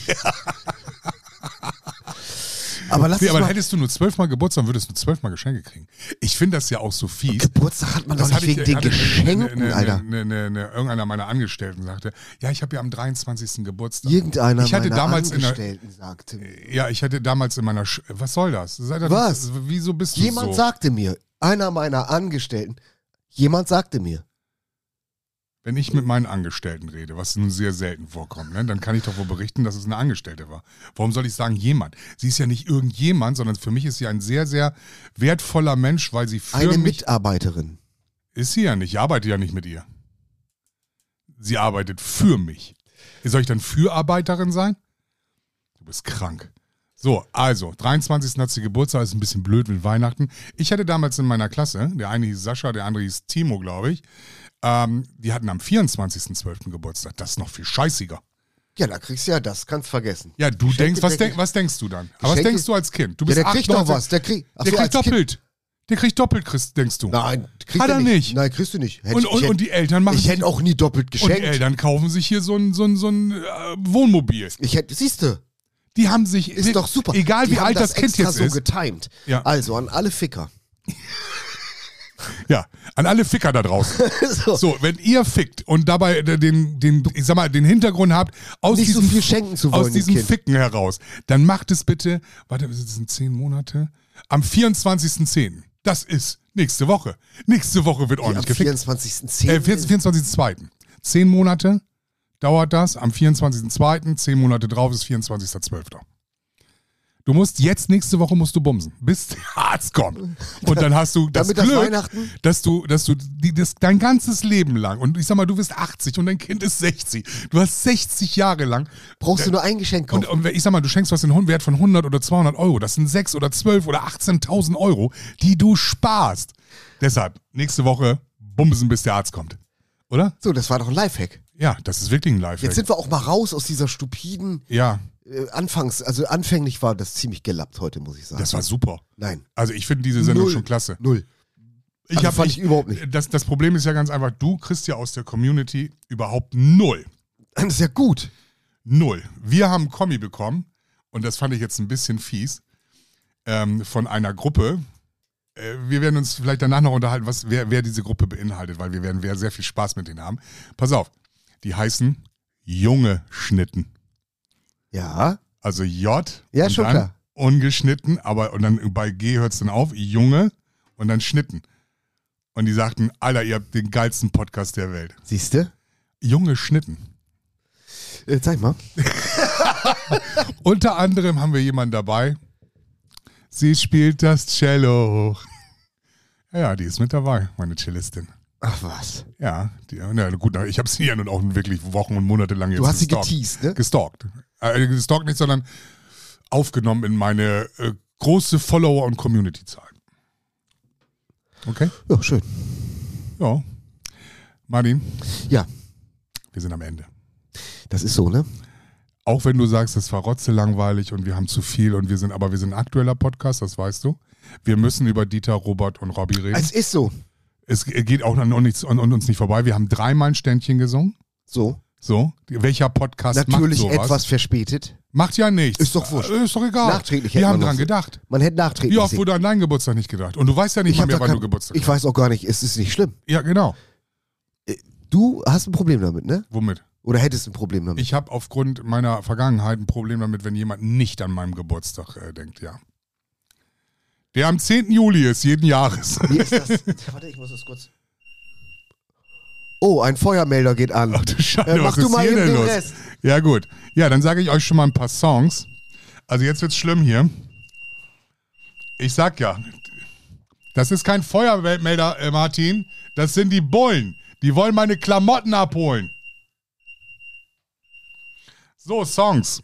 Aber lass Nee, uns aber mal... hättest du nur 12 Mal Geburtstag, würdest du 12 Mal Geschenke kriegen. Ich finde das ja auch so fies. Geburtstag hat man doch nicht hatte wegen den hatte Geschenken, Alter. Irgendeiner meiner Angestellten sagte, ja, ich habe ja am 23. Geburtstag. Irgendeiner Ich hatte meiner damals in der- Angestellten sagte mir. Ja, ich hatte damals in meiner... Was soll das? Was? Wieso bist du Jemand so? sagte mir, einer meiner Angestellten, jemand sagte mir, Wenn ich mit meinen Angestellten rede, was nun sehr selten vorkommt, ne, dann kann ich doch wohl berichten, dass es eine Angestellte war. Warum soll ich sagen jemand? Sie ist ja nicht irgendjemand, sondern für mich ist sie ein sehr, sehr wertvoller Mensch, weil sie für eine mich... Mitarbeiterin. Ist sie ja nicht. Ich arbeite ja nicht mit ihr. Sie arbeitet für mich. Soll ich dann Fürarbeiterin sein? Du bist krank. So, also, 23. hat sie Geburtstag, ist ein bisschen blöd mit Weihnachten. Ich hatte damals in meiner Klasse, der eine hieß Sascha, der andere hieß Timo, glaube ich, die hatten am 24.12. Geburtstag. Das ist noch viel scheißiger. Ja, da kriegst du ja das, kannst vergessen. Ja, du Geschenke denkst, denke ich- was denkst du dann? Aber was Geschenke- denkst du als Kind? Du Ja, bist der 8, kriegt doch 19, was. Der kriegt Der kriegt doppelt. Der kriegt doppelt, denkst du. Nein, kriegt Hat er nicht. Nein, kriegst du nicht. Und die Eltern machen Ich hätte auch nie doppelt und die geschenkt. Eltern kaufen sich hier so ein Wohnmobil. Siehst du, Die haben sich, ist doch super. egal Die wie haben alt das Kind extra jetzt so ist. getimed. Ja. Also an alle Ficker. Ja, an alle Ficker da draußen. So, wenn ihr fickt und dabei den Hintergrund habt, aus Nicht so diesem, viel schenken zu wollen, aus dem diesem Kind. Ficken heraus, dann macht es bitte, warte, das sind 10 Monate, am 24.10. Das ist nächste Woche. Nächste Woche wird Am ordentlich gefickt. 24.10. 24.2. 10 Monate dauert das, am 24.2., 10 Monate drauf ist 24.12. Du musst jetzt, nächste Woche musst du bumsen, bis der Arzt kommt. Und dann hast du das Damit das Glück, Weihnachten- dass du dein ganzes Leben lang, und ich sag mal, du bist 80 und dein Kind ist 60. Du hast 60 Jahre lang. Brauchst du nur ein Geschenk kaufen. Und ich sag mal, du schenkst was in einen Wert von 100 oder 200 Euro. Das sind 6 oder 12 oder 18.000 Euro, die du sparst. Deshalb, nächste Woche bumsen, bis der Arzt kommt. Oder? So, das war doch ein Lifehack. Ja, das ist wirklich ein Lifehack. Jetzt sind wir auch mal raus aus dieser stupiden Ja, anfänglich war das ziemlich gelappt heute, muss ich sagen. das war super. Nein. Also ich finde diese Sendung Null. schon klasse. Null. Also fand ich überhaupt nicht. Das Problem ist ja ganz einfach, du kriegst ja aus der Community überhaupt null. Das ist ja gut. Null. Wir haben einen Kommi bekommen, und das fand ich jetzt ein bisschen fies, von einer Gruppe. Wir werden uns vielleicht danach noch unterhalten, wer diese Gruppe beinhaltet, weil wir werden sehr viel Spaß mit denen haben. Pass auf, die heißen Junge Schnitten. Ja. Also J Ja, und schon dann klar. ungeschnitten, und dann bei G hört es dann auf, Junge und dann Schnitten. Und die sagten, Alter, ihr habt den geilsten Podcast der Welt. Siehst du? Junge Schnitten. Zeig mal. Unter anderem haben wir jemanden dabei. Sie spielt das Cello. Ja, die ist mit dabei, meine Cellistin. Ach was. Ja, gut, ich habe sie ja nun auch wirklich Wochen und Monate lang jetzt Du hast sie gestalkt. geteased, ne? Gestalkt. Gestalkt nicht, sondern aufgenommen in meine große Follower- und Community-Zahl. Okay? Ja, schön. Ja. Martin, Ja, wir sind am Ende. das ist so, ne? Auch wenn du sagst, das war rotzелangweilig und wir haben zu viel und wir sind ein aktueller Podcast, das weißt du. Wir müssen über Dieter, Robert und Robby reden. Es ist so. Es geht auch an uns nicht vorbei. Wir haben 3-mal ein Ständchen gesungen. So. So. Welcher Podcast Natürlich macht sowas? etwas verspätet. Macht ja nichts. Ist doch wurscht. Ist doch egal. Nachträglich Wir hätte haben man dran noch- gedacht. Man hätte nachträglich Wie oft sehen. wurde an deinen Geburtstag nicht gedacht? Und du weißt ja nicht hab mehr, doch wann kein- du Geburtstag Ich weiß auch gar nicht, es ist nicht schlimm. Ja, genau. Du hast ein Problem damit, ne? Womit? Oder hättest ein Problem damit? Ich habe aufgrund meiner Vergangenheit ein Problem damit, wenn jemand nicht an meinem Geburtstag denkt, ja. Der am 10. Juli ist, jeden Jahres. Wie ist das? Warte, ich muss das kurz. Oh, ein Feuermelder geht an. Ach du Scheiße, Mach was du ist mal hier eben denn den los? Rest. Ja, gut. Ja, dann sage ich euch schon mal ein paar Songs. Also jetzt wird's schlimm hier. Ich sag ja, das ist kein Feuermelder, Martin. Das sind die Bullen. Die wollen meine Klamotten abholen. So, Songs.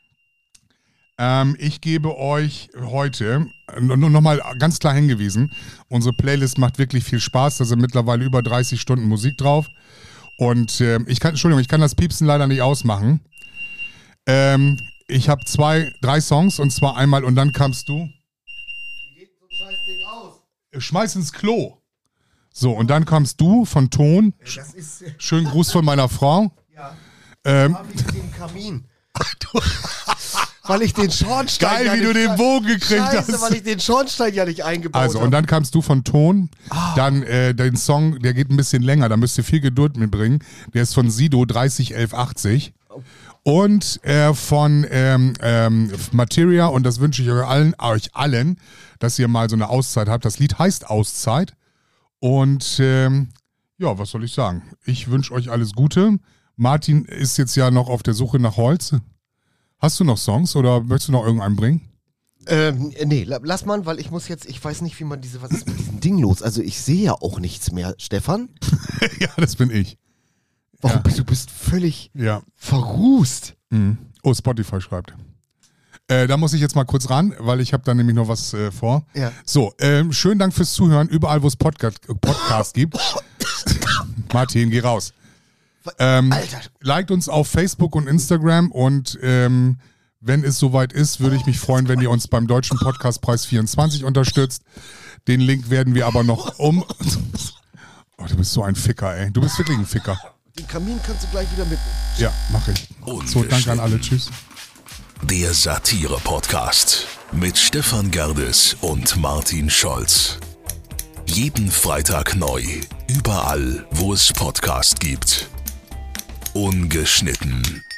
Ich gebe euch heute, nur nochmal ganz klar hingewiesen, unsere Playlist macht wirklich viel Spaß. Da sind mittlerweile über 30 Stunden Musik drauf. Und ich kann das Piepsen leider nicht ausmachen. Ich habe 3 Songs, und zwar einmal Und dann kamst du. Wie geht so ein Scheißding aus? Schmeiß ins Klo. So, und dann kamst du von Ton. Das ist. Schönen Gruß von meiner Frau. Ja. Ähm, Hab ich den Kamin. Weil ich den Schornstein. Geil, ja wie nicht du den Bogen gekriegt Scheiße, hast. weil ich den Schornstein ja nicht eingebaut Also, habe. und dann kamst du von Ton. Dann den Song, der geht ein bisschen länger, da müsst ihr viel Geduld mitbringen. Der ist von Sido 301180. Und von Materia, und das wünsche ich euch allen, dass ihr mal so eine Auszeit habt. Das Lied heißt Auszeit. Und ja, was soll ich sagen? Ich wünsche euch alles Gute. Martin ist jetzt ja noch auf der Suche nach Holz. Hast du noch Songs oder möchtest du noch irgendeinen bringen? Nee, lass mal, weil ich weiß nicht, wie man was ist mit diesem Ding los? Also ich sehe ja auch nichts mehr, Stefan. Ja, das bin ich. Warum du bist völlig Ja. verrußt. Mhm. Oh, Spotify schreibt. Da muss ich jetzt mal kurz ran, weil ich habe da nämlich noch was vor. Ja. So, schönen Dank fürs Zuhören, überall wo es Podcast gibt. Martin, geh raus. Alter. Liked uns auf Facebook und Instagram und wenn es soweit ist, würde ich mich freuen, wenn ihr uns beim Deutschen Podcastpreis 24 unterstützt. Den Link werden wir aber noch Oh, du bist so ein Ficker, ey. Du bist wirklich ein Ficker. Den Kamin kannst du gleich wieder mitnehmen. Ja, mach ich. So, danke an alle. Tschüss. Der Satire-Podcast mit Stefan Gerdes und Martin Scholz. Jeden Freitag neu, überall, wo es Podcasts gibt. Ungeschnitten.